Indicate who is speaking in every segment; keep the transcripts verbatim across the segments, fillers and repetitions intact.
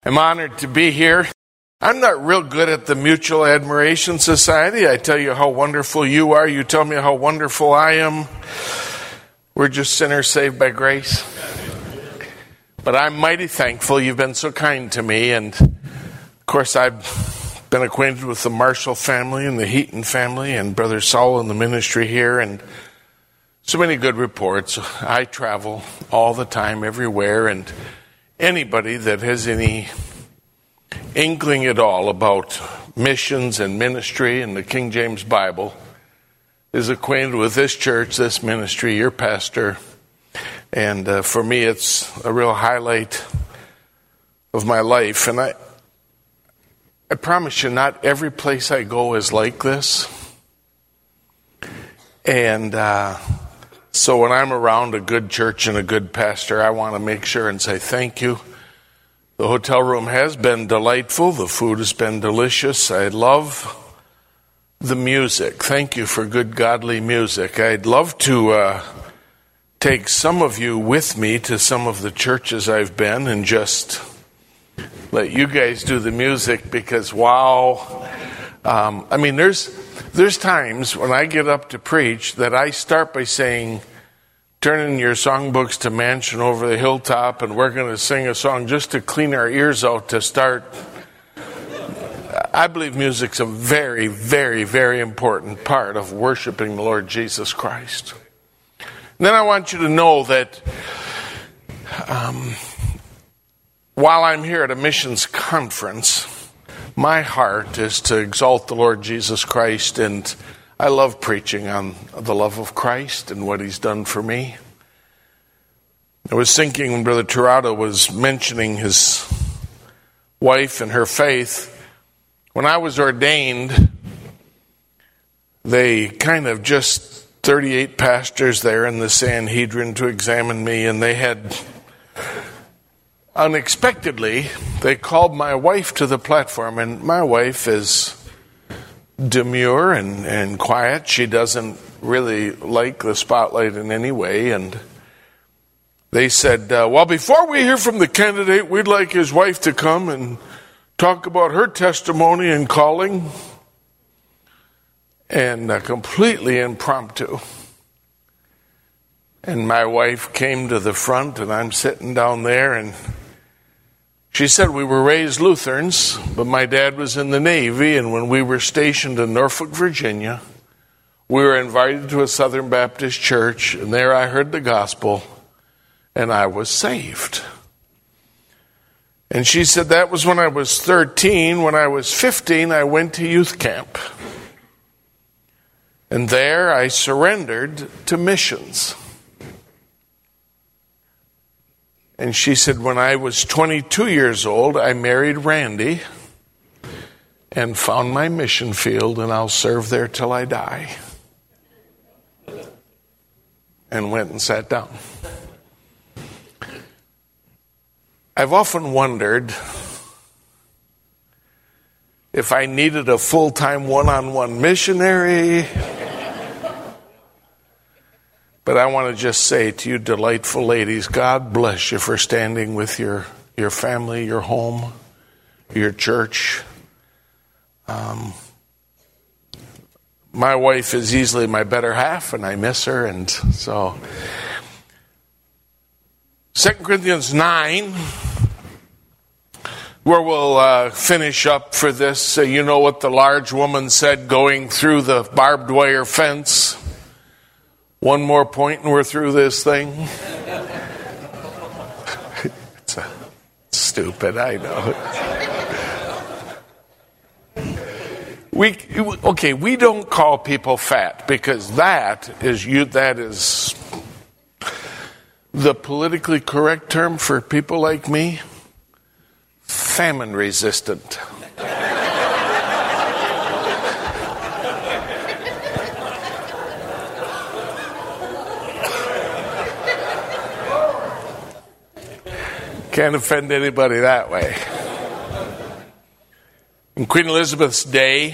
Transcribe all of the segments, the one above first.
Speaker 1: I'm honored to be here. I'm not real good at the Mutual Admiration Society. I tell you how wonderful you are. You tell me how wonderful I am. We're just sinners saved by grace. But I'm mighty thankful you've been so kind to me. And, of course, I've been acquainted with the Marshall family and the Heaton family and Brother Saul in the ministry here. And so many good reports. I travel all the time, everywhere. And anybody that has any inkling at all about missions and ministry and the King James Bible is acquainted with this church, this ministry, your pastor. And uh, for me, it's a real highlight of my life. And I, I promise you, not every place I go is like this. And uh, so when I'm around a good church and a good pastor, I want to make sure and say thank you. The hotel room has been delightful. The food has been delicious. I love the music. Thank you for good, godly music. I'd love to uh, take some of you with me to some of the churches I've been and just let you guys do the music because, wow. Um, I mean, there's there's times when I get up to preach that I start by saying, turn in your songbooks to Mansion Over the Hilltop, and we're going to sing a song just to clean our ears out to start. I believe music's a very, very, very important part of worshiping the Lord Jesus Christ. And then I want you to know that um, while I'm here at a missions conference, my heart is to exalt the Lord Jesus Christ, and I love preaching on the love of Christ and what He's done for me. I was thinking when Brother Tirado was mentioning his wife and her faith, when I was ordained, they kind of just thirty-eight pastors there in the Sanhedrin to examine me, and they had, unexpectedly, they called my wife to the platform, and my wife is demure and, and quiet. She doesn't really like the spotlight in any way. And they said, uh, well, before we hear from the candidate, we'd like his wife to come and talk about her testimony and calling. And uh, completely impromptu. And my wife came to the front, and I'm sitting down there, and she said we were raised Lutherans, but my dad was in the Navy, and when we were stationed in Norfolk, Virginia, we were invited to a Southern Baptist church, and there I heard the gospel, and I was saved. And she said that was when I was thirteen. When I was fifteen, I went to youth camp. And there I surrendered to missions. And she said, when I was twenty-two years old, I married Randy and found my mission field, and I'll serve there till I die. And went and sat down. I've often wondered if I needed a full-time one-on-one missionary. But I want to just say to you, delightful ladies, God bless you for standing with your, your family, your home, your church. Um, my wife is easily my better half, and I miss her. And so, Second Corinthians nine, where we'll uh, finish up for this. Uh, you know what the large woman said going through the barbed wire fence. One more point and we're through this thing. It's a, stupid, I know. We okay. We don't call people fat because that is you. That is the politically correct term for people like me. Famine resistant. Can't offend anybody that way. In Queen Elizabeth's day,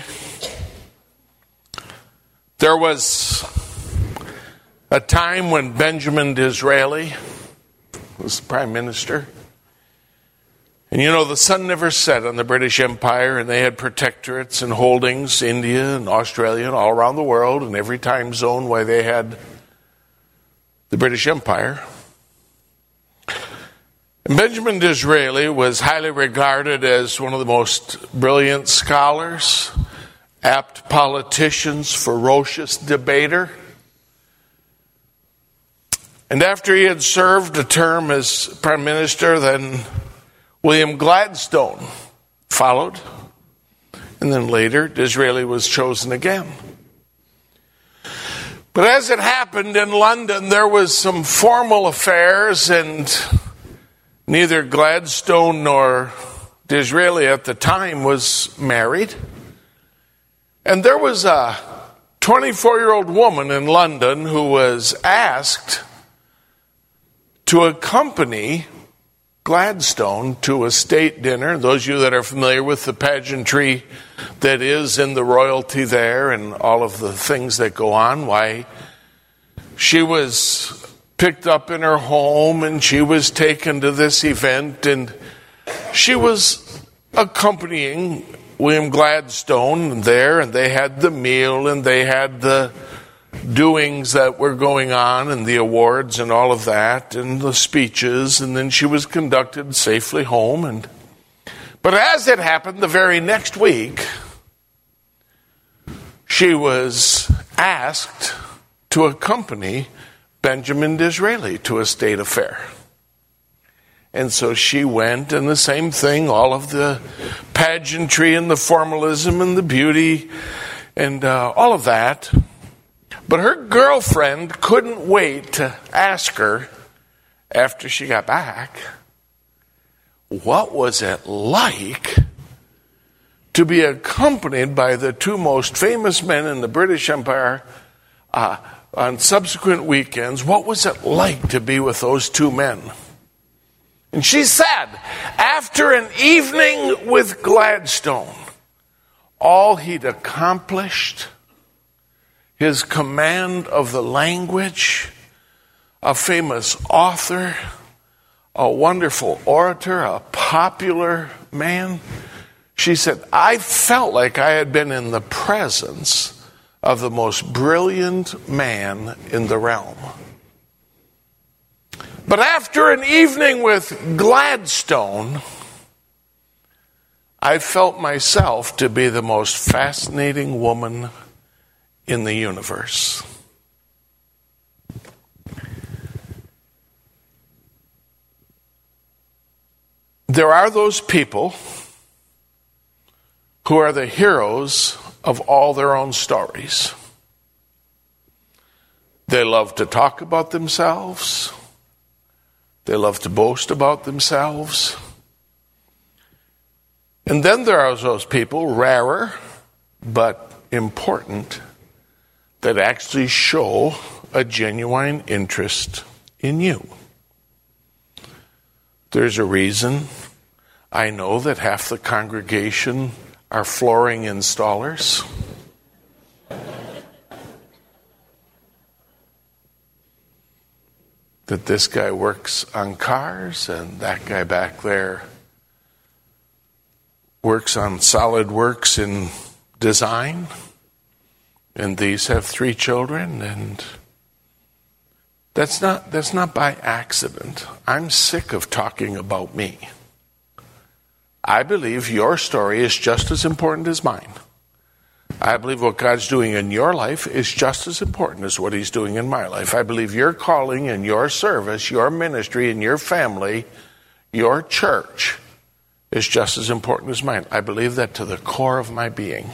Speaker 1: there was a time when Benjamin Disraeli was the prime minister, And you know, the sun never set on the British Empire, and they had protectorates and holdings, India and Australia and all around the world, and every time zone where they had the British Empire. And Benjamin Disraeli was highly regarded as one of the most brilliant scholars, apt politicians, ferocious debater. And after he had served a term as prime minister, then William Gladstone followed, and then later Disraeli was chosen again. But as it happened in London, there was some formal affairs, and neither Gladstone nor Disraeli at the time was married. And there was a twenty-four-year-old woman in London who was asked to accompany Gladstone to a state dinner. Those of you that are familiar with the pageantry that is in the royalty there and all of the things that go on, why she was picked up in her home and she was taken to this event, and she was accompanying William Gladstone there, and they had the meal and they had the doings that were going on and the awards and all of that and the speeches, and then she was conducted safely home. And but as it happened, the very next week she was asked to accompany Benjamin Disraeli to a state affair. And so she went, and the same thing, all of the pageantry and the formalism and the beauty and uh, all of that. But her girlfriend couldn't wait to ask her, after she got back, what was it like to be accompanied by the two most famous men in the British Empire uh, on subsequent weekends? What was it like to be with those two men? And she said, after an evening with Gladstone, all he'd accomplished, his command of the language, a famous author, a wonderful orator, a popular man. She said, I felt like I had been in the presence of the most brilliant man in the realm. But after an evening with Gladstone, I felt myself to be the most fascinating woman in the universe. There are those people who are the heroes of all their own stories. They love to talk about themselves. They love to boast about themselves. And then there are those people, rarer but important, that actually show a genuine interest in you. There's a reason I know that half the congregation are flooring installers. That this guy works on cars and that guy back there works on SolidWorks in design. And these have three children, and that's not that's not by accident. I'm sick of talking about me. I believe your story is just as important as mine. I believe what God's doing in your life is just as important as what he's doing in my life. I believe your calling and your service, your ministry and your family, your church is just as important as mine. I believe that to the core of my being.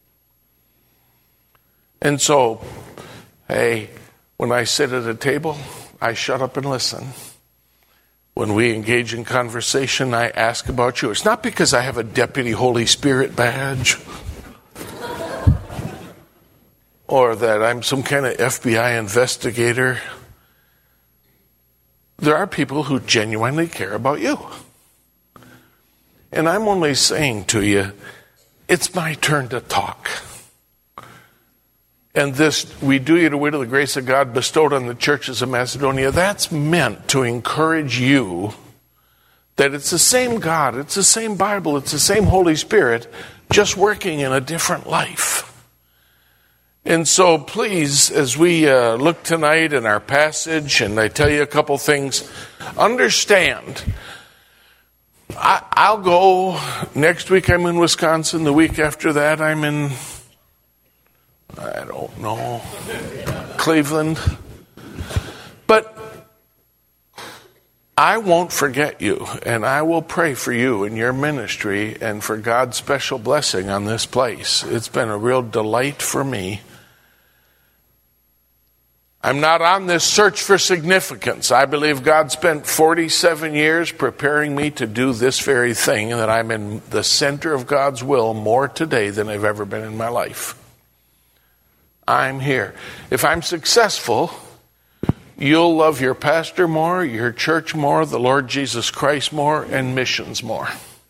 Speaker 1: And so, hey, when I sit at a table, I shut up and listen. When we engage in conversation, I ask about you. It's not because I have a Deputy Holy Spirit badge or that I'm some kind of F B I investigator. There are people who genuinely care about you. And I'm only saying to you, it's my turn to talk. And this, we do you to wit of the grace of God bestowed on the churches of Macedonia, that's meant to encourage you That it's the same God, it's the same Bible, it's the same Holy Spirit, just working in a different life. And so please, as we uh, look tonight in our passage, and I tell you a couple things, understand, I, I'll go, next week I'm in Wisconsin, the week after that I'm in, I don't know, Cleveland. But I won't forget you, and I will pray for you and your ministry and for God's special blessing on this place. It's been a real delight for me. I'm not on this search for significance. I believe God spent forty-seven years preparing me to do this very thing, and that I'm in the center of God's will more today than I've ever been in my life. I'm here. If I'm successful, you'll love your pastor more, your church more, the Lord Jesus Christ more, and missions more.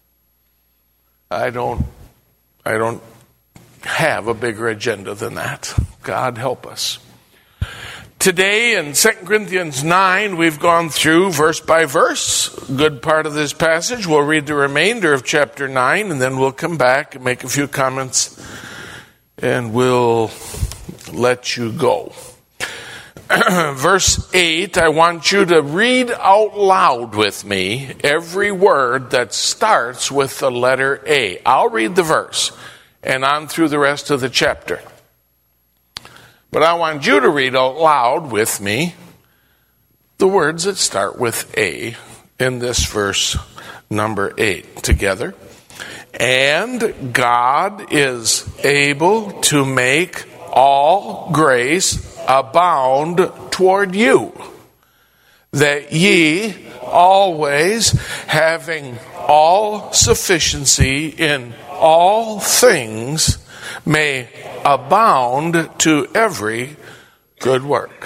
Speaker 1: I don't, I don't have a bigger agenda than that. God help us. Today in Second Corinthians nine, we've gone through verse by verse, a good part of this passage. We'll read the remainder of chapter nine, and then we'll come back and make a few comments, and we'll let you go. Verse eight, I want you to read out loud with me every word that starts with the letter A. I'll read the verse and on through the rest of the chapter. But I want you to read out loud with me the words that start with A in this verse number eight together. And God is able to make all grace abound toward you, that ye always, having all sufficiency in all things, may abound to every good work.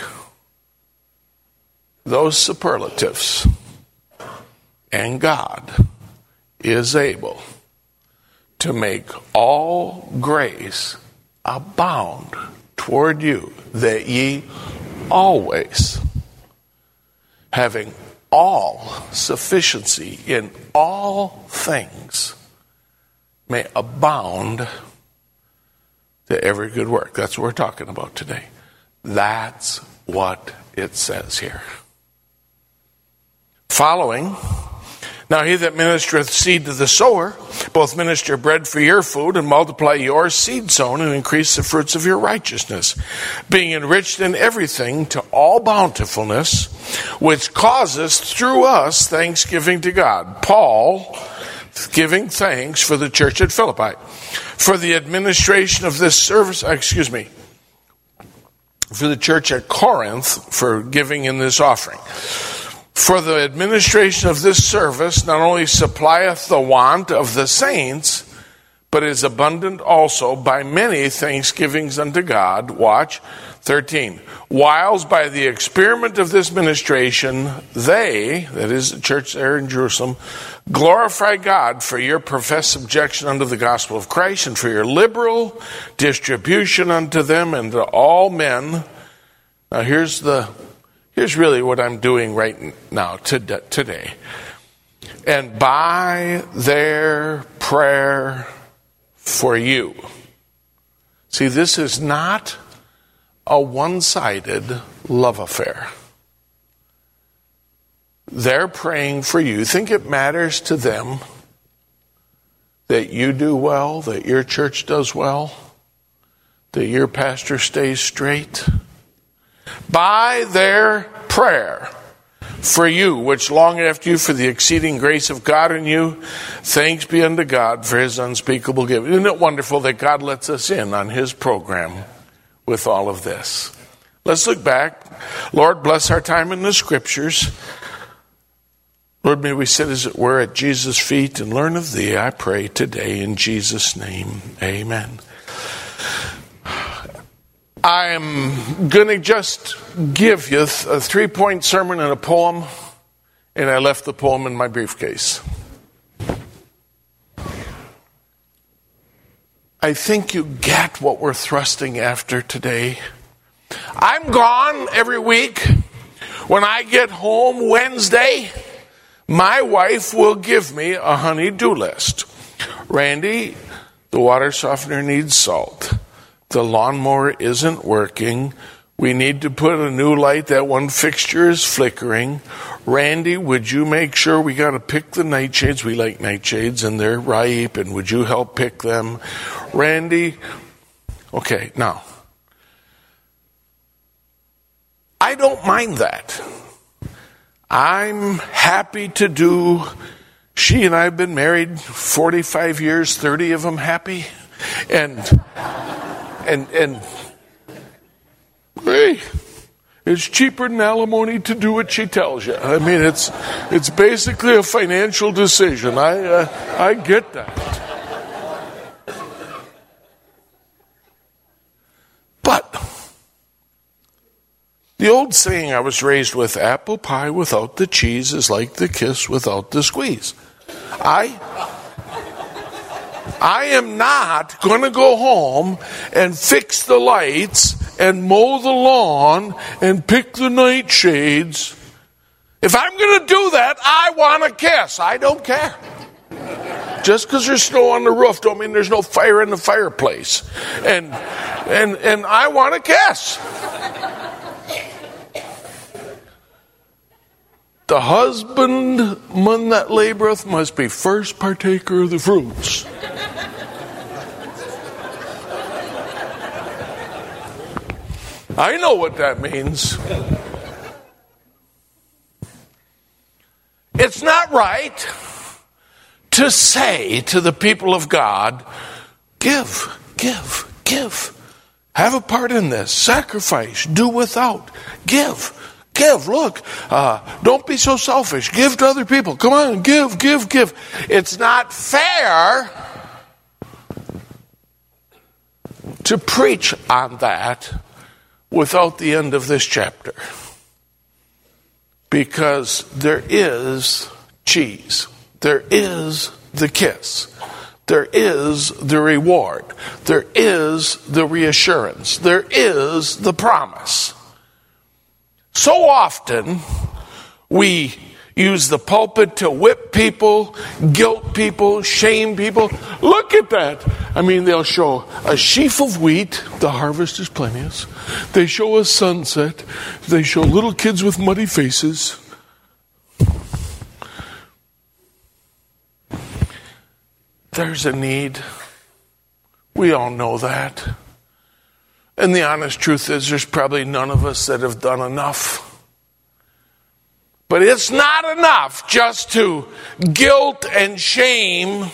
Speaker 1: Those superlatives. And God is able to make all grace abound toward you, that ye always, having all sufficiency in all things, may abound to every good work. That's what we're talking about today. That's what it says here. Following, now he that ministereth seed to the sower, both minister bread for your food, and multiply your seed sown, and increase the fruits of your righteousness, being enriched in everything to all bountifulness, which causeth through us thanksgiving to God. Paul, giving thanks for the church at Philippi, for the administration of this service, excuse me, for the church at Corinth, for giving in this offering. For the administration of this service not only supplieth the want of the saints, but is abundant also by many thanksgivings unto God. Watch, thirteen. Whiles by the experiment of this ministration, they, that is the church there in Jerusalem, glorify God for your professed subjection unto the gospel of Christ, and for your liberal distribution unto them and to all men. Now here's the here's really what I'm doing right now today. And by their prayer for you. See, this is not a one-sided love affair. They're praying for you. Think it matters to them that you do well, that your church does well, that your pastor stays straight? By their prayer for you, which long after you for the exceeding grace of God in you, thanks be unto God for his unspeakable gift. Isn't it wonderful that God lets us in on his program with all of this? Let's look back. Lord, bless our time in the scriptures. Lord, may we sit as it were at Jesus' feet and learn of thee, I pray today in Jesus' name. Amen. I'm going to just give you a three-point sermon and a poem, and I left the poem in my briefcase. I think you get what we're thrusting after today. I'm gone every week. When I get home Wednesday, My wife will give me a honey-do list. Randy, the water softener needs salt. The lawnmower isn't working. We need to put a new light. That one fixture is flickering. Randy, would you make sure we got to pick the nightshades? We like nightshades and they're ripe, and would you help pick them? Randy, okay, now, I don't mind that. I'm happy to do. She and I have been married forty-five years, thirty of them happy. And, and, and, hey, it's cheaper than alimony to do what she tells you. I mean, it's it's basically a financial decision. I uh, I get that. But the old saying I was raised with, apple pie without the cheese is like the kiss without the squeeze. I I am not going to go home and fix the lights and mow the lawn and pick the nightshades. If I'm going to do that, I want a kiss. I don't care. Just because there's snow on the roof don't mean there's no fire in the fireplace. And and and I want a kiss. The husbandman that laboreth must be first partaker of the fruits. I know what that means. It's not right to say to the people of God, give, give, give. Have a part in this. Sacrifice. Do without. Give. Give. Look. Uh, don't be so selfish. Give to other people. Come on. Give, give, give. It's not fair to preach on that without the end of this chapter. Because there is cheese. There is the kiss. There is the reward. There is the reassurance. There is the promise. So often we use the pulpit to whip people, guilt people, shame people. Look at that. I mean, they'll show a sheaf of wheat. The harvest is plenteous. They show a sunset. They show little kids with muddy faces. There's a need. We all know that. And the honest truth is there's probably none of us that have done enough. But it's not enough just to guilt and shame.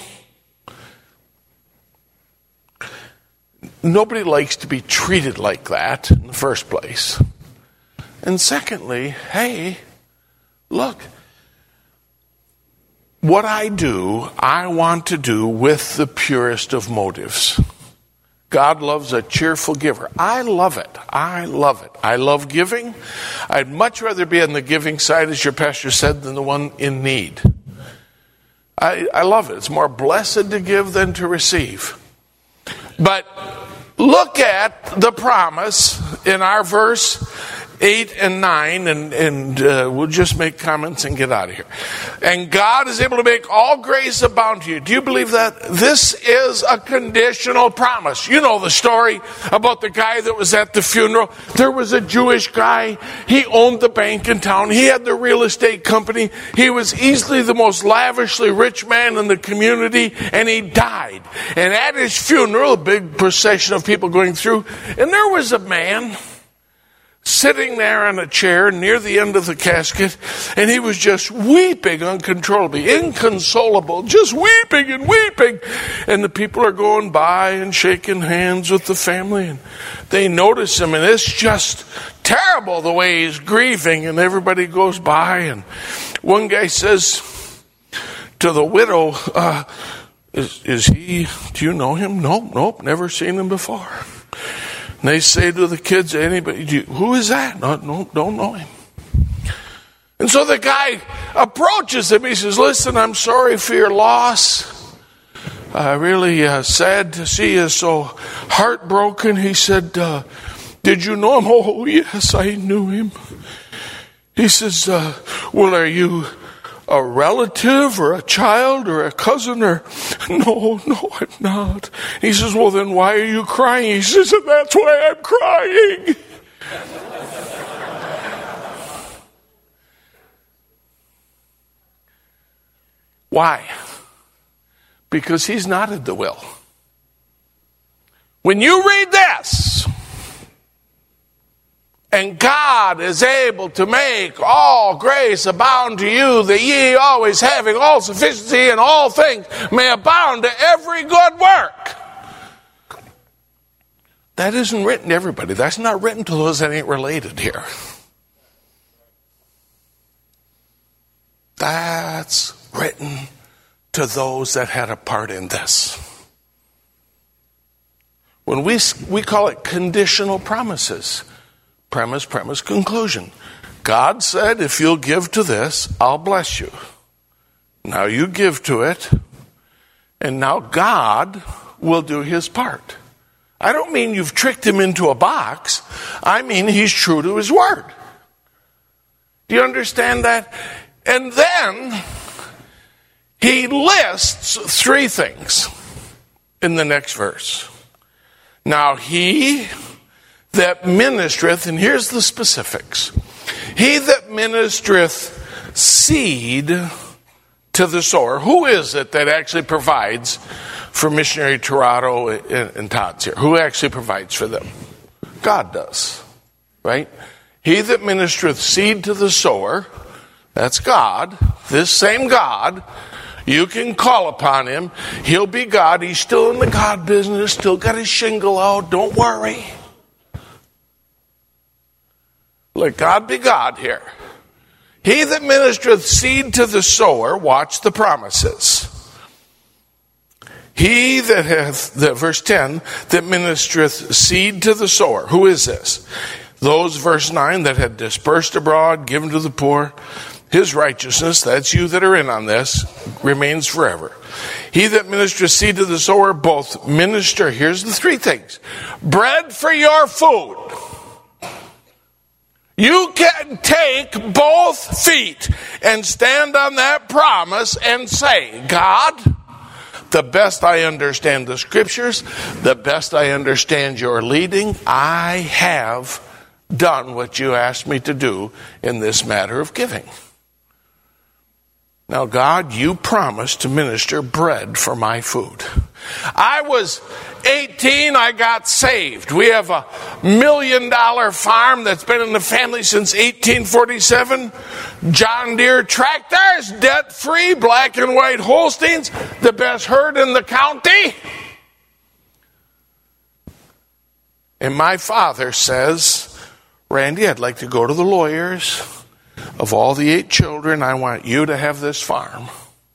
Speaker 1: Nobody likes to be treated like that in the first place. And secondly, hey, look, what I do, I want to do with the purest of motives. God loves a cheerful giver. I love it. I love it. I love giving. I'd much rather be on the giving side, as your pastor said, than the one in need. I, I love it. It's more blessed to give than to receive. But look at the promise in our verse eight and nine, and, and uh, we'll just make comments and get out of here. And God is able to make all grace abound to you. Do you believe that? This is a conditional promise. You know the story about the guy that was at the funeral. There was a Jewish guy. He owned the bank in town. He had the real estate company. He was easily the most lavishly rich man in the community, and he died. And at his funeral, a big procession of people going through, and there was a man sitting there on a chair near the end of the casket, and he was just weeping uncontrollably, inconsolable, just weeping and weeping. And the people are going by and shaking hands with the family, and they notice him, and it's just terrible the way he's grieving, and everybody goes by. And one guy says to the widow, uh, is, is he, do you know him? No, nope, never seen him before. And they say to the kids, anybody, do you, who is that? No, no, don't know him. And so the guy approaches him. He says, listen, I'm sorry for your loss. Uh, really uh, sad to see you so heartbroken. He said, uh, did you know him? Oh, yes, I knew him. He says, uh, well, are you a relative or a child or a cousin or, no, no, I'm not. He says, well, then why are you crying? He says, that's why I'm crying. Why? Because he's not at the will. When you read this, and God is able to make all grace abound to you, that ye always having all sufficiency in all things may abound to every good work. That isn't written to everybody. That's not written to those that ain't related here. That's written to those that had a part in this. When we we call it conditional promises. Premise, premise, conclusion. God said, if you'll give to this, I'll bless you. Now you give to it, and now God will do his part. I don't mean you've tricked him into a box. I mean he's true to his word. Do you understand that? And then he lists three things in the next verse. Now he that ministereth, and here's the specifics. He that ministereth seed to the sower. Who is it that actually provides for missionary Toronto and Todd's here? Who actually provides for them? God does, right? He that ministereth seed to the sower, that's God, this same God. You can call upon him. He'll be God. He's still in the God business, still got his shingle out. Don't worry. Let God be God here. He that ministereth seed to the sower, watch the promises. He that hath, the, verse ten, that ministereth seed to the sower. Who is this? Those, verse nine, that had dispersed abroad, given to the poor. His righteousness, that's you that are in on this, remains forever. He that ministereth seed to the sower, both minister, here's the three things. Bread for your food. You can take both feet and stand on that promise and say, God, the best I understand the scriptures, the best I understand your leading, I have done what you asked me to do in this matter of giving. Now, God, you promised to minister bread for my food. I was eighteen, I got saved. We have a million dollar farm that's been in the family since eighteen forty-seven. John Deere tractors, debt-free, black and white Holsteins, the best herd in the county. And my father says, Randy, I'd like to go to the lawyers. Of all the eight children, I want you to have this farm.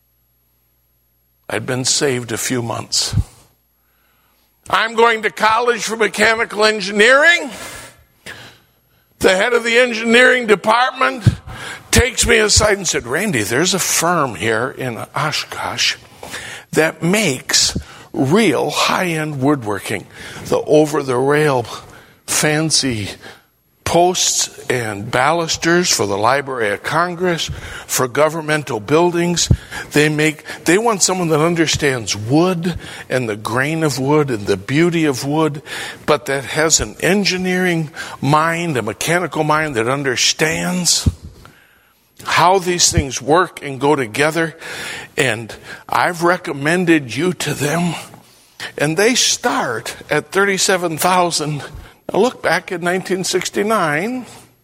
Speaker 1: I'd been saved a few months. I'm going to college for mechanical engineering. The head of the engineering department takes me aside and said, Randy, there's a firm here in Oshkosh that makes real high-end woodworking. The over-the-rail fancy posts and balusters for the Library of Congress, for governmental buildings. They make, they want someone that understands wood and the grain of wood and the beauty of wood, but that has an engineering mind, a mechanical mind that understands how these things work and go together. And I've recommended you to them. And they start at thirty-seven thousand dollars. Now look back at nineteen sixty-nine.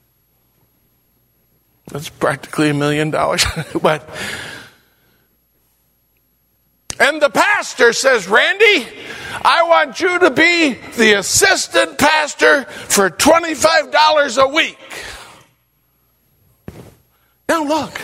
Speaker 1: That's practically a million dollars. But and the pastor says, Randy, I want you to be the assistant pastor for twenty-five dollars a week. Now look,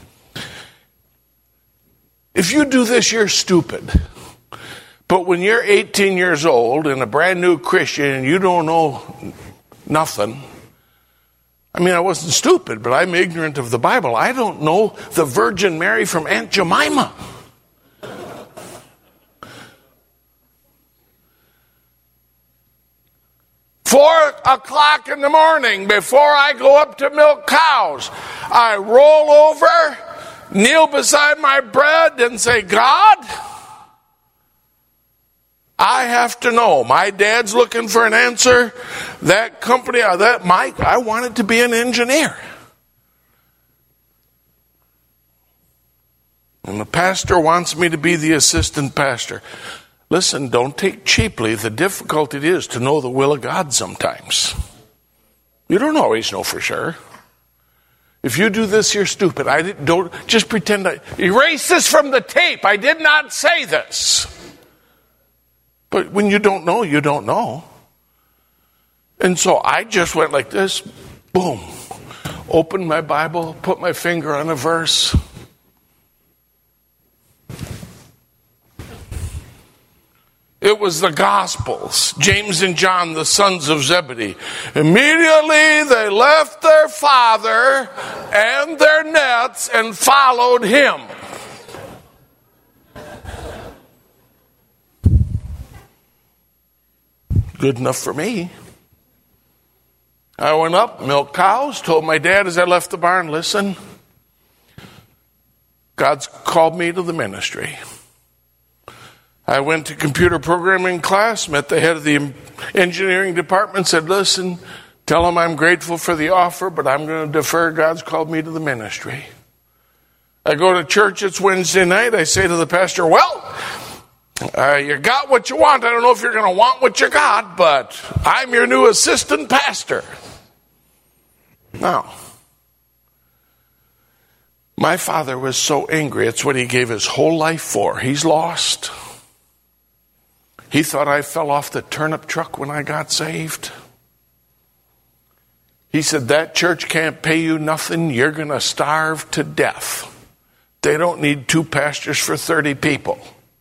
Speaker 1: if you do this, you're stupid. But when you're eighteen years old and a brand new Christian and you don't know nothing, I mean, I wasn't stupid, but I'm ignorant of the Bible. I don't know the Virgin Mary from Aunt Jemima. Four o'clock in the morning, before I go up to milk cows, I roll over kneel beside my bread and say, God, I have to know. My dad's looking for an answer. That company, that Mike, I wanted to be an engineer. And the pastor wants me to be the assistant pastor. Listen, don't take cheaply the difficulty it is to know the will of God sometimes. You don't always know for sure. If you do this, you're stupid. I didn't, don't just pretend I erase this from the tape. I did not say this. But when you don't know, you don't know. And so I just went like this, boom, opened my Bible, put my finger on a verse. It was the Gospels, James and John, the sons of Zebedee. Immediately they left their father and their nets and followed him. Good enough for me. I went up, milked cows, told my dad as I left the barn, listen, God's called me to the ministry. I went to computer programming class, met the head of the engineering department, said, listen, tell him I'm grateful for the offer, but I'm going to defer. God's called me to the ministry. I go to church, it's Wednesday night. I say to the pastor, well, uh, you got what you want. I don't know if you're going to want what you got, but I'm your new assistant pastor. Now, my father was so angry. It's what he gave his whole life for. He's lost. He thought I fell off the turnip truck when I got saved. He said, that church can't pay you nothing. You're going to starve to death. They don't need two pastors for thirty people.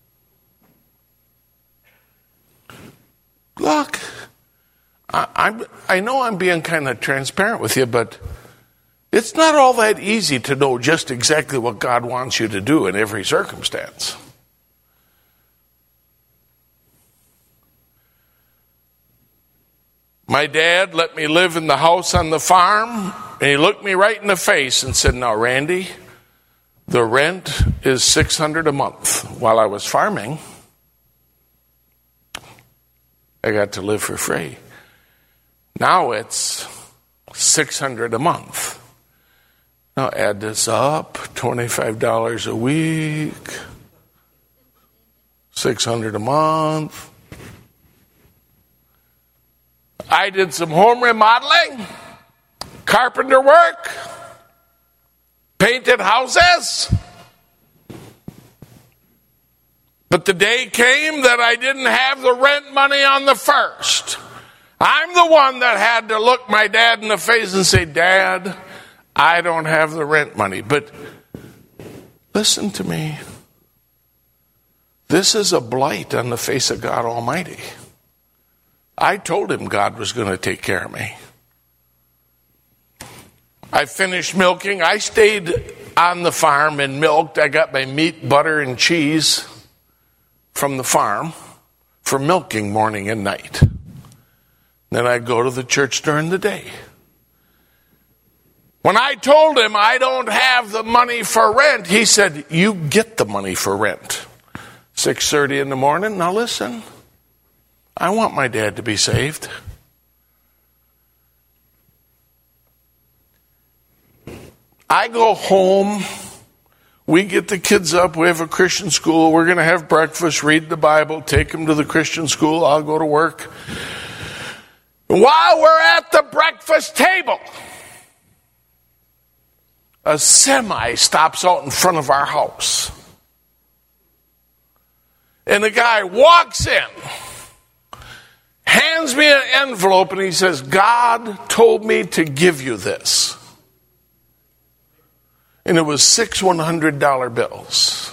Speaker 1: Look, I, I'm, I know I'm being kind of transparent with you, but it's not all that easy to know just exactly what God wants you to do in every circumstance. My dad let me live in the house on the farm, and he looked me right in the face and said, now, Randy, the rent is six hundred dollars a month. While I was farming, I got to live for free. Now it's six hundred dollars a month. Now add this up, twenty-five dollars a week, six hundred dollars a month. I did some home remodeling, carpenter work, painted houses. But the day came that I didn't have the rent money on the first. I'm the one that had to look my dad in the face and say, Dad, I don't have the rent money. But listen to me. This is a blight on the face of God Almighty. I told him God was going to take care of me. I finished milking. I stayed on the farm and milked. I got my meat, butter, and cheese from the farm for milking morning and night. Then I'd go to the church during the day. When I told him I don't have the money for rent, he said, you get the money for rent. six thirty in the morning. Now listen. I want my dad to be saved. I go home. We get the kids up. We have a Christian school. We're going to have breakfast, read the Bible, take them to the Christian school. I'll go to work. While we're at the breakfast table, a semi stops out in front of our house. And the guy walks in, hands me an envelope, and he says, God told me to give you this. And it was six one hundred dollar bills.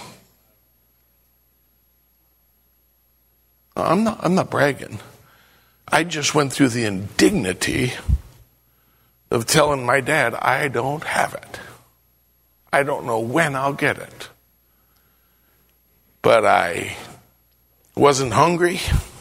Speaker 1: I'm not, I'm not bragging. I just went through the indignity of telling my dad, I don't have it. I don't know when I'll get it. But I wasn't hungry.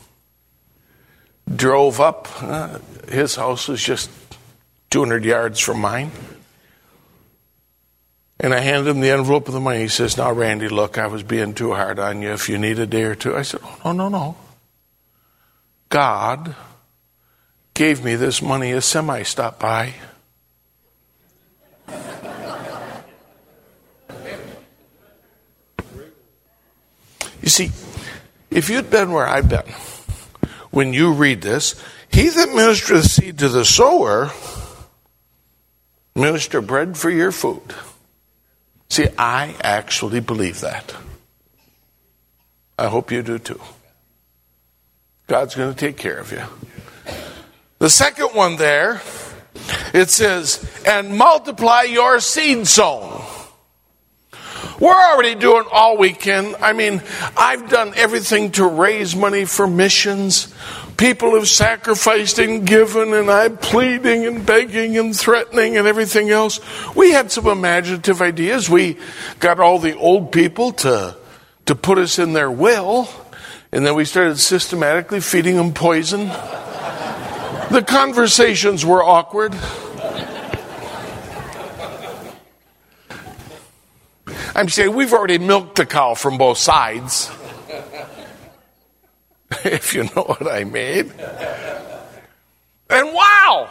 Speaker 1: Drove up. Uh, his house was just two hundred yards from mine. And I handed him the envelope of the money. He says, now, Randy, look, I was being too hard on you. If you need a day or two. I said, oh, no, no, no. God gave me this money. A semi stopped by. You see, if you'd been where I've been, when you read this, he that ministereth seed to the sower, minister bread for your food. See, I actually believe that. I hope you do too. God's going to take care of you. The second one there, it says, and multiply your seed sown. We're already doing all we can. I mean, I've done everything to raise money for missions. People have sacrificed and given, and I'm pleading and begging and threatening and everything else. We had some imaginative ideas. We got all the old people to, to put us in their will, and then we started systematically feeding them poison. The conversations were awkward. I'm saying we've already milked the cow from both sides. If you know what I mean. And wow!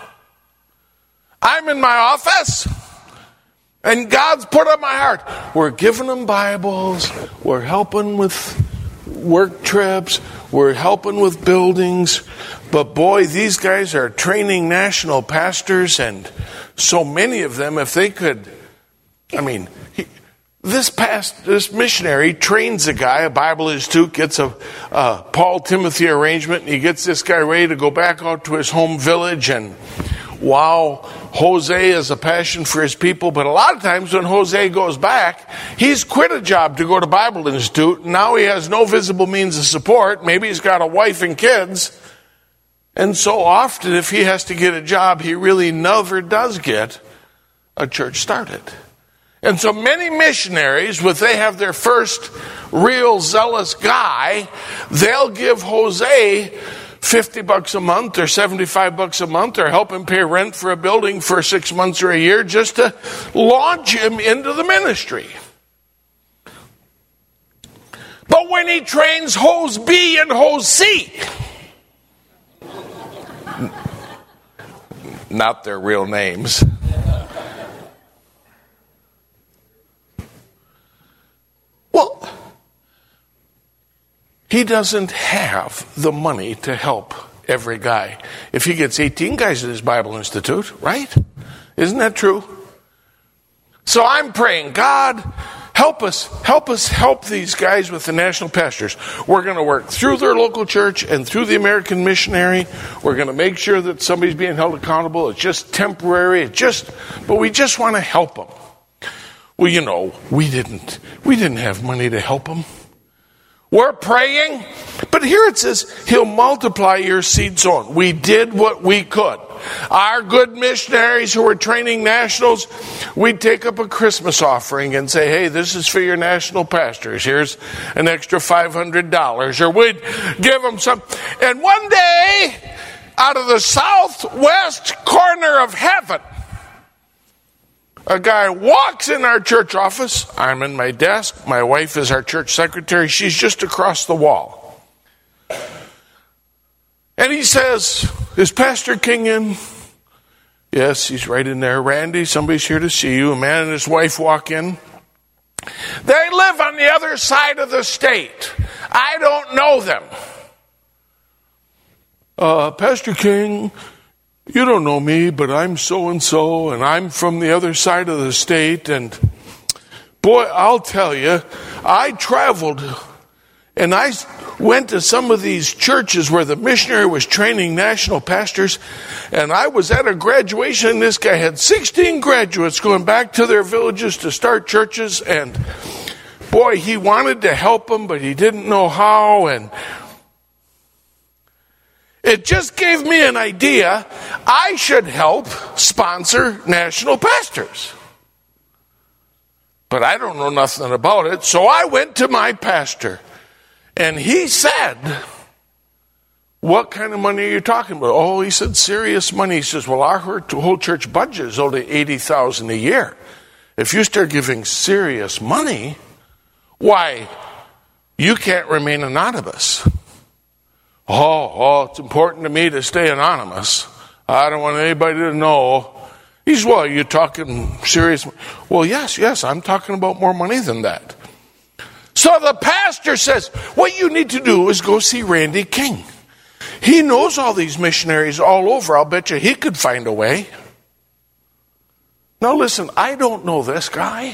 Speaker 1: I'm in my office, and God's put on my heart. We're giving them Bibles. We're helping with work trips. We're helping with buildings. But boy, these guys are training national pastors, and so many of them, if they could, I mean, he, This past, this missionary trains a guy, a Bible Institute, gets a, a Paul Timothy arrangement, and he gets this guy ready to go back out to his home village. And wow, Jose has a passion for his people, but a lot of times when Jose goes back, he's quit a job to go to Bible Institute, and now he has no visible means of support. Maybe he's got a wife and kids. And so often, if he has to get a job, he really never does get a church started. And so many missionaries, when they have their first real zealous guy, they'll give Jose fifty bucks a month or seventy-five bucks a month or help him pay rent for a building for six months or a year just to launch him into the ministry. But when he trains Hose B and Hose C, not their real names, well, he doesn't have the money to help every guy. If he gets eighteen guys at his Bible Institute, right? Isn't that true? So I'm praying, God, help us, help us help these guys with the national pastors. We're going to work through their local church and through the American missionary. We're going to make sure that somebody's being held accountable. It's just temporary. It's just, but we just want to help them. Well, you know, we didn't, we didn't have money to help them. We're praying, but here it says, he'll multiply your seed sown. We did what we could. Our good missionaries who were training nationals, we'd take up a Christmas offering and say, hey, this is for your national pastors. Here's an extra five hundred dollars. Or we'd give them some. And one day, out of the southwest corner of heaven, a guy walks in our church office. I'm in my desk. My wife is our church secretary. She's just across the wall. And he says, is Pastor King in? Yes, he's right in there. Randy, somebody's here to see you. A man and his wife walk in. They live on the other side of the state. I don't know them. Uh, Pastor King, you don't know me, but I'm so-and-so, and I'm from the other side of the state, and boy, I'll tell you, I traveled, and I went to some of these churches where the missionary was training national pastors, and I was at a graduation, and this guy had sixteen graduates going back to their villages to start churches, and boy, he wanted to help them, but he didn't know how, and it just gave me an idea. I should help sponsor national pastors. But I don't know nothing about it. So I went to my pastor. And he said, what kind of money are you talking about? Oh, he said, serious money. He says, well, our whole church budget is only eighty thousand dollars a year. if you start giving serious money, why, you can't remain anonymous. Oh, oh, it's important to me to stay anonymous. I don't want anybody to know. He says, well, are you talking serious? Well, yes, yes, I'm talking about more money than that. So the pastor says, what you need to do is go see Randy King. He knows all these missionaries all over. I'll bet you he could find a way. Now listen, I don't know this guy.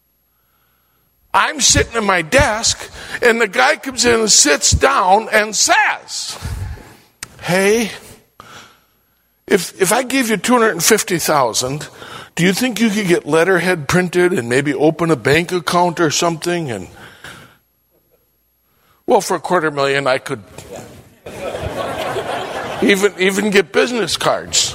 Speaker 1: I'm sitting at my desk, and the guy comes in and sits down and says, hey, if if I gave you two hundred fifty thousand dollars, do you think you could get letterhead printed and maybe open a bank account or something? And well, for a quarter million, I could even even get business cards.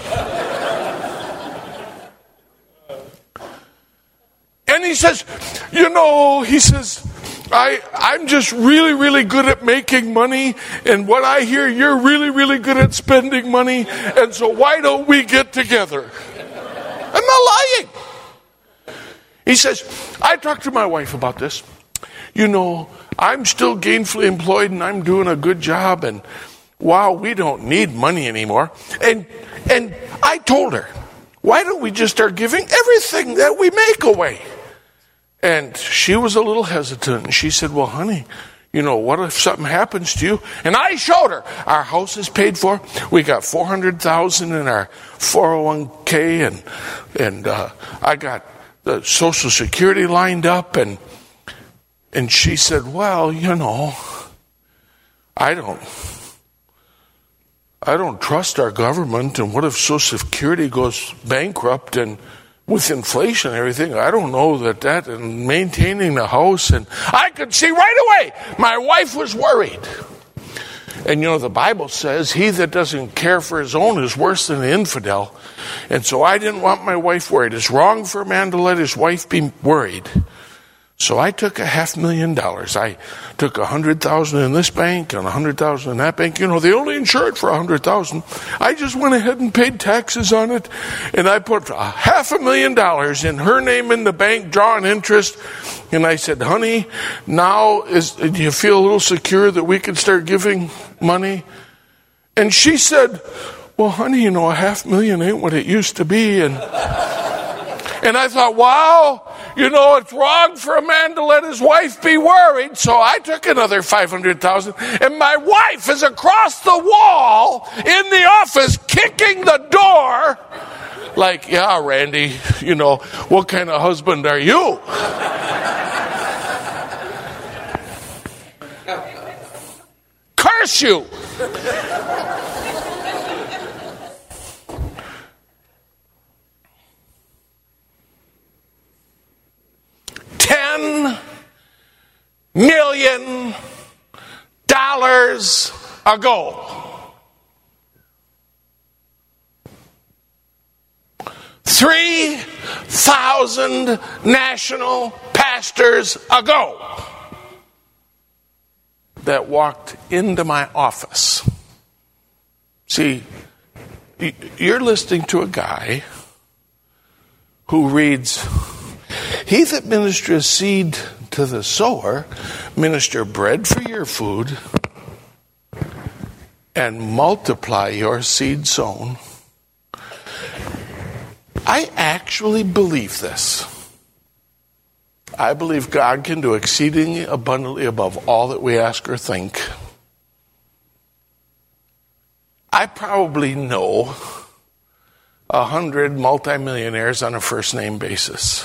Speaker 1: And he says, you know, he says, I, I'm just really, really good at making money. And what I hear, you're really, really good at spending money. And so why don't we get together? I'm not lying. He says, I talked to my wife about this. You know, I'm still gainfully employed and I'm doing a good job. And wow, we don't need money anymore. And, and I told her, why don't we just start giving everything that we make away? And she was a little hesitant. And she said, well, honey, you know, what if something happens to you? And I showed her. Our house is paid for. We got four hundred thousand dollars in our four oh one k. And, and uh, I got the Social Security lined up. And, and she said, well, you know, I don't... I don't trust our government, and what if Social Security goes bankrupt, and with inflation and everything, I don't know that that, and maintaining the house, and I could see right away, my wife was worried. And you know, the Bible says, he that doesn't care for his own is worse than an infidel. And so I didn't want my wife worried. It's wrong for a man to let his wife be worried. So I took a half million dollars. I took a hundred thousand in this bank and a hundred thousand in that bank. You know, they only insure it for a hundred thousand. I just went ahead and paid taxes on it, and I put a half a million dollars in her name in the bank, drawing interest. And I said, honey, now is do you feel a little secure that we can start giving money? And she said, well, honey, you know, a half million ain't what it used to be. And and I thought, wow. You know, it's wrong for a man to let his wife be worried, so I took another five hundred thousand dollars, and my wife is across the wall in the office kicking the door like, yeah, Randy, you know, what kind of husband are you? Curse you! Ten million dollars ago, three thousand national pastors ago, that walked into my office. See, you're listening to a guy who reads, he that ministers seed to the sower, minister bread for your food, and multiply your seed sown. I actually believe this. I believe God can do exceedingly abundantly above all that we ask or think. I probably know a hundred multimillionaires on a first name basis.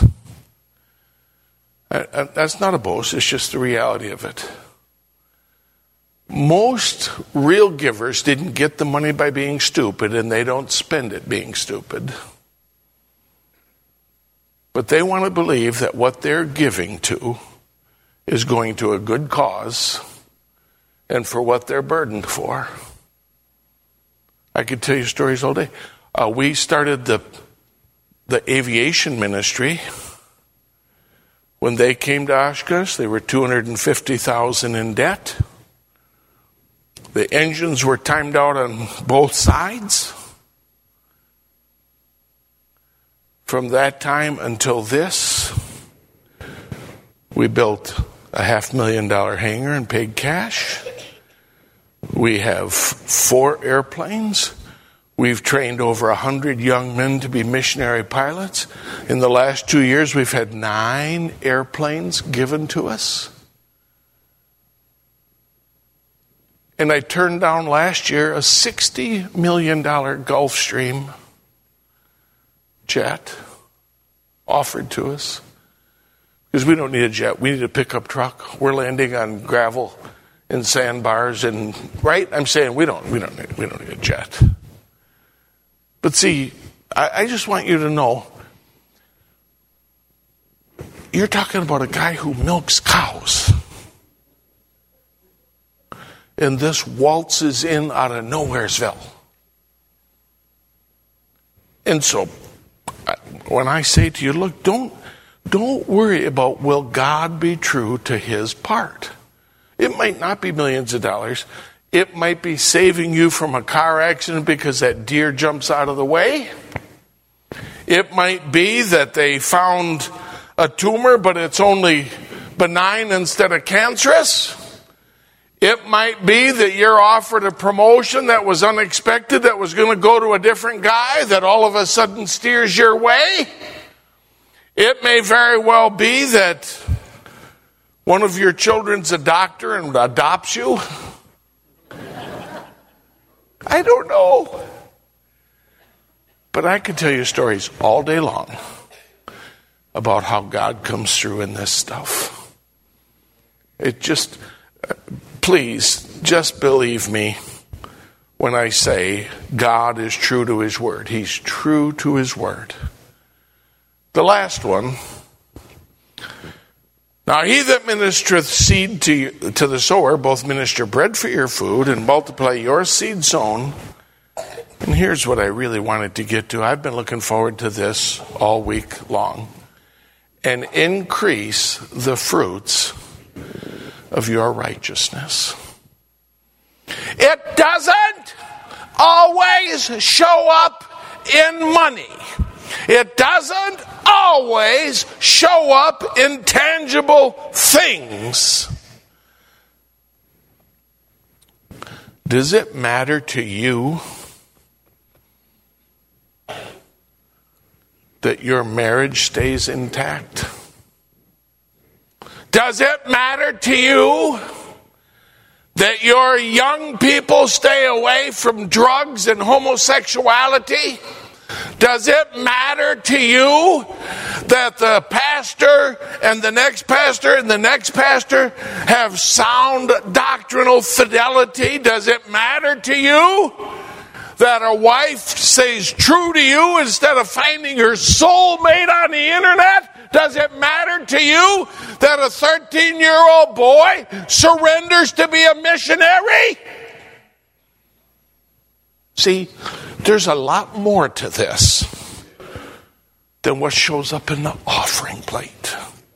Speaker 1: That's not a boast, it's just the reality of it. Most real givers didn't get the money by being stupid, and they don't spend it being stupid. But they want to believe that what they're giving to is going to a good cause and for what they're burdened for. I could tell you stories all day. Uh, we started the the aviation ministry. When they came to Oshkosh, they were two hundred fifty thousand dollars in debt. The engines were timed out on both sides. From that time until this, we built a half million dollar hangar and paid cash. We have four airplanes. We've trained over a hundred young men to be missionary pilots. In the last two years, we've had nine airplanes given to us. And I turned down last year a sixty million dollars Gulfstream jet offered to us. Because we don't need a jet. We need a pickup truck. We're landing on gravel and sandbars, and right? I'm saying we don't we don't need, we don't need a jet. But see, I, I just want you to know, you're talking about a guy who milks cows. And this waltzes in out of Nowheresville. And so, when I say to you, look, don't, don't worry about will God be true to his part. It might not be millions of dollars. It might be saving you from a car accident because that deer jumps out of the way. It might be that they found a tumor, but it's only benign instead of cancerous. It might be that you're offered a promotion that was unexpected, that was going to go to a different guy, that all of a sudden steers your way. It may very well be that one of your children's a doctor and adopts you. I don't know. But I could tell you stories all day long about how God comes through in this stuff. It just, please, just believe me when I say God is true to his word. He's true to his word. The last one. Now he that ministereth seed to, you, to the sower, both minister bread for your food and multiply your seed sown. And here's what I really wanted to get to. I've been looking forward to this all week long. And increase the fruits of your righteousness. It doesn't always show up in money. It doesn't always show up in tangible things. Does it matter to you that your marriage stays intact? Does it matter to you that your young people stay away from drugs and homosexuality? Does it matter to you that the pastor and the next pastor and the next pastor have sound doctrinal fidelity? Does it matter to you that a wife stays true to you instead of finding her soulmate on the internet? Does it matter to you that a thirteen-year-old boy surrenders to be a missionary? See, there's a lot more to this than what shows up in the offering plate.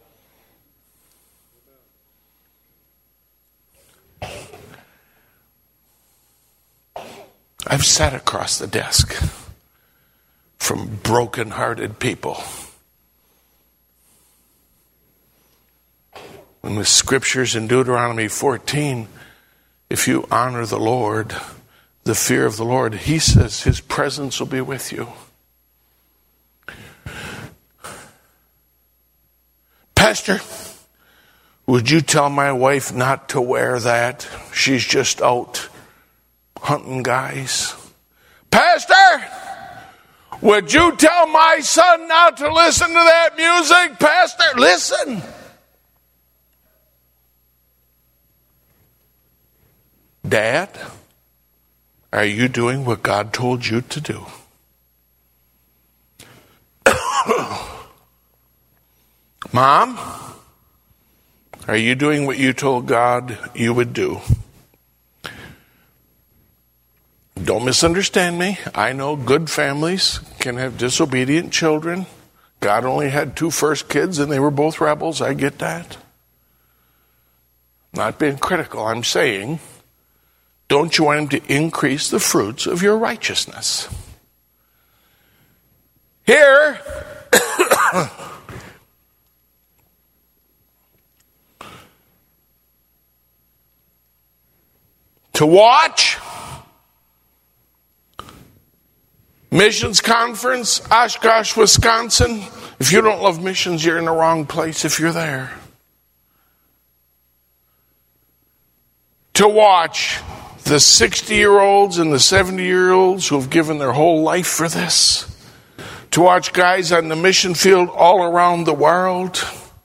Speaker 1: I've sat across the desk from broken-hearted people. In the scriptures in Deuteronomy fourteen, if you honor the Lord, the fear of the Lord, he says his presence will be with you. Pastor, would you tell my wife not to wear that? She's just out hunting guys. Pastor, would you tell my son not to listen to that music? Pastor, listen. Dad, are you doing what God told you to do? Mom, are you doing what you told God you would do? Don't misunderstand me. I know good families can have disobedient children. God only had two first kids and they were both rebels. I get that. Not being critical, I'm saying, don't you want him to increase the fruits of your righteousness? Here, To watch missions conference, Oshkosh, Wisconsin. If you don't love missions, you're in the wrong place if you're there. To watch the sixty-year-olds and the seventy-year-olds who have given their whole life for this. To watch guys on the mission field all around the world.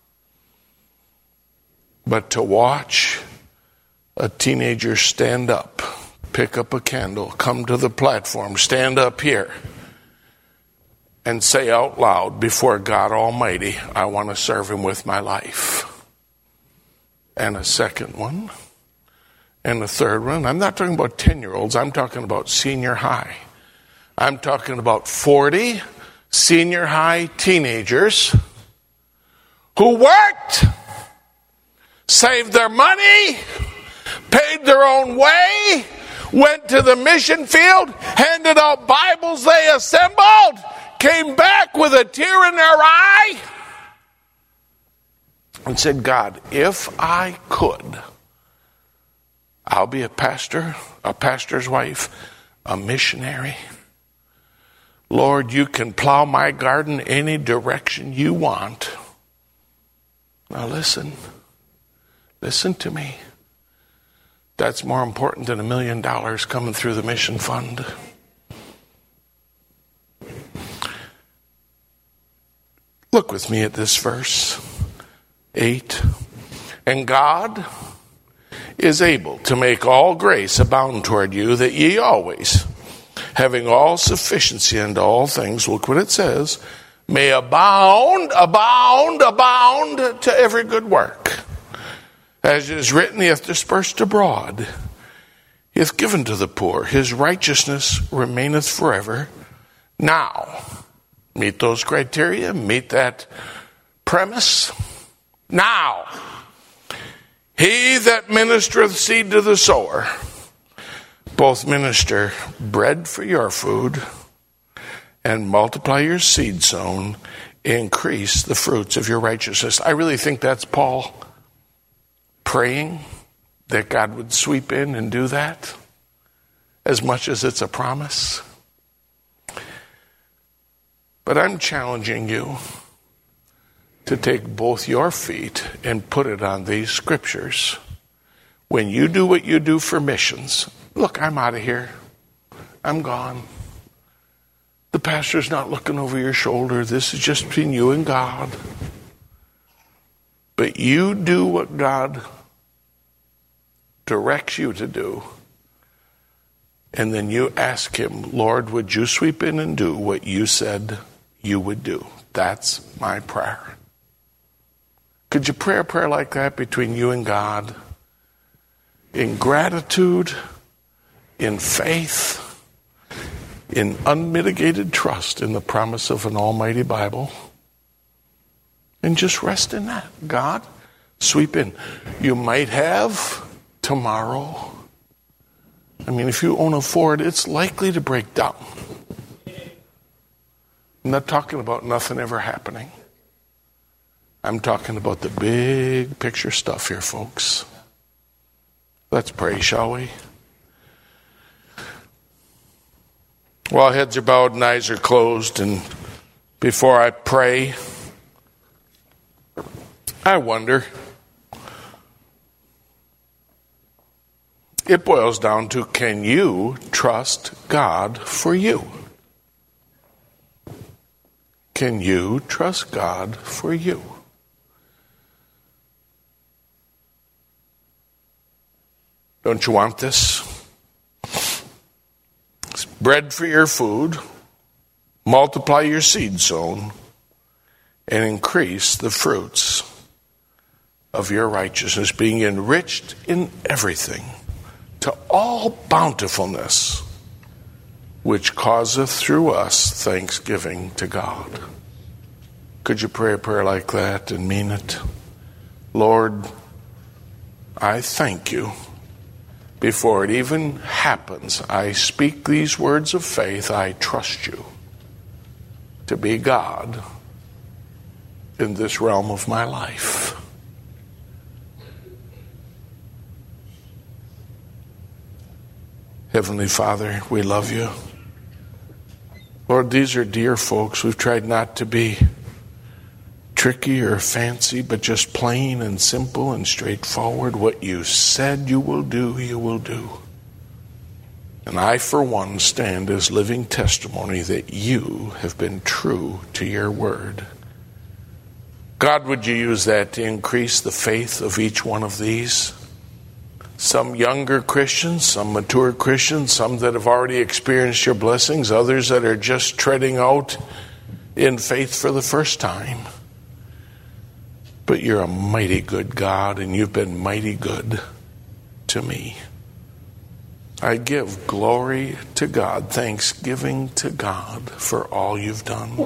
Speaker 1: But to watch a teenager stand up, pick up a candle, come to the platform, stand up here, and say out loud before God Almighty, I want to serve him with my life. And a second one, and a third one. I'm not talking about ten-year-olds, I'm talking about senior high. I'm talking about forty senior high teenagers who worked, saved their money, paid their own way, went to the mission field, handed out Bibles they assembled, came back with a tear in their eye, and said, God, if I could, I'll be a pastor, a pastor's wife, a missionary. Lord, you can plow my garden any direction you want. Now listen, listen to me. That's more important than a million dollars coming through the mission fund. Look with me at this verse eight. And God is able to make all grace abound toward you, that ye always, having all sufficiency unto all things, look what it says, may abound, abound, abound to every good work. As it is written, he hath dispersed abroad, he hath given to the poor, his righteousness remaineth forever. Now, meet those criteria, meet that premise. Now, he that ministereth seed to the sower, both minister bread for your food and multiply your seed sown, increase the fruits of your righteousness. I really think that's Paul praying that God would sweep in and do that, as much as it's a promise. But I'm challenging you to take both your feet and put it on these scriptures. When you do what you do for missions, look, I'm out of here. I'm gone. The pastor's not looking over your shoulder. This is just between you and God. But you do what God directs you to do. And then you ask him, Lord, would you sweep in and do what you said you would do? That's my prayer. Could you pray a prayer like that between you and God? In gratitude, in faith, in unmitigated trust in the promise of an almighty Bible. And just rest in that. God, sweep in. You might have tomorrow. I mean, if you own a Ford, it's likely to break down. I'm not talking about nothing ever happening. I'm talking about the big picture stuff here, folks. Let's pray, shall we? While heads are bowed and eyes are closed, and before I pray, I wonder, it boils down to, can you trust God for you? Can you trust God for you? Don't you want this? It's bread for your food, multiply your seed sown, and increase the fruits of your righteousness, being enriched in everything to all bountifulness, which causeth through us thanksgiving to God. Could you pray a prayer like that and mean it? Lord, I thank you. Before it even happens, I speak these words of faith. I trust you to be God in this realm of my life. Heavenly Father, we love you. Lord, these are dear folks. We've tried not to be tricky or fancy, but just plain and simple and straightforward. What you said you will do, you will do. And I, for one, stand as living testimony that you have been true to your word. God, would you use that to increase the faith of each one of these? Some younger Christians, some mature Christians, some that have already experienced your blessings, others that are just treading out in faith for the first time. But you're a mighty good God, and you've been mighty good to me. I give glory to God, thanksgiving to God for all you've done.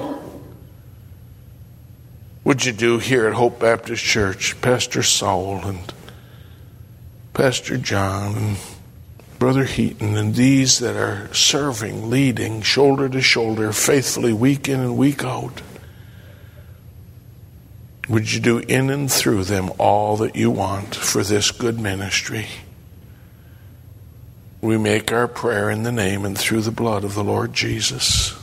Speaker 1: Would you do here at Hope Baptist Church, Pastor Saul and Pastor John and Brother Heaton and these that are serving, leading, shoulder to shoulder, faithfully week in and week out. Would you do in and through them all that you want for this good ministry? We make our prayer in the name and through the blood of the Lord Jesus.